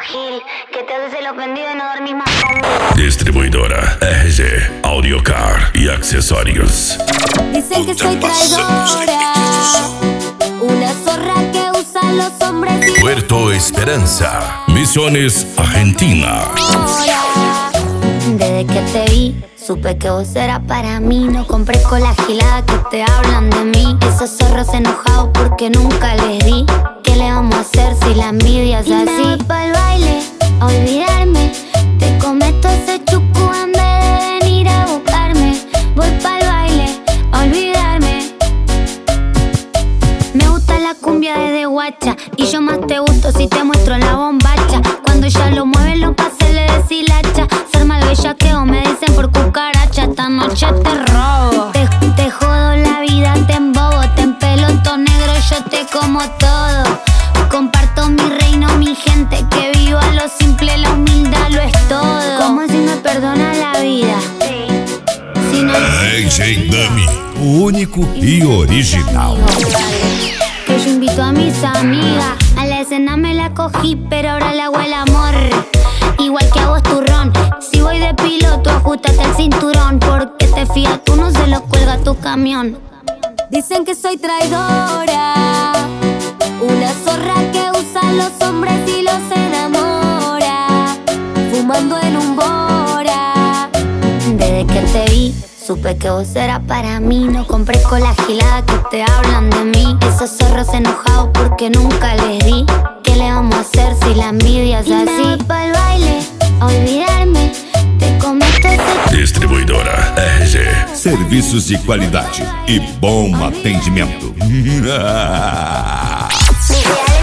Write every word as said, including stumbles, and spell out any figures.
Gil, que te haces el ofendido y no dormís más conmigo. Distribuidora R G, Audiocar y accesorios. Dicen que soy traidora, una zorra que usa a los hombres y Puerto Esperanza, Misiones, Argentina. desde que te vi, supe que vos eras para mí. No compré con la gilada que te hablan de mí. Esos zorros enojados porque nunca les di. ¿Qué le vamos a hacer si la envidia es así? Me voy pa'l baile, a olvidarme. Te cometo ese chucu en vez de venir a buscarme. Voy pa'l baile, a olvidarme. Me gusta la cumbia desde guacha, y yo más te gusto si te muestro la bombacha. Cuando ya lo mueven los pases le deshilacha. Ser mal bellaqueo me dicen por cucaracha. Esta noche te robo, te, te jodo la vida, te embobo. Te empelo todo negro, yo te como todo. Comparto mi reino, mi gente, que viva lo simple, la humildad lo es todo. Como si me perdona la vida. Si no D J Dummy, o único e original. Que yo invito a mis amigas, a la escena me la cogí, pero ahora le hago el amor. Igual que a vos, turrón. Si voy de piloto, ajustate el cinturón, porque te fías, tú no se lo cuelga tu camión. Dicen que soy traidora, una zorra que usa a los hombres y los enamora, fumando en un bora. Desde que te vi, supe que vos eras para mí. No compré con la gilada que te hablan de mí. Esos zorros enojados porque nunca les di. ¿Qué le vamos a hacer si la envidia es así? Me voy pa'l baile, a olvidarme. Te cometo ese... Distribuidora R G. Serviços de qualidade e bom atendimento. Mis reales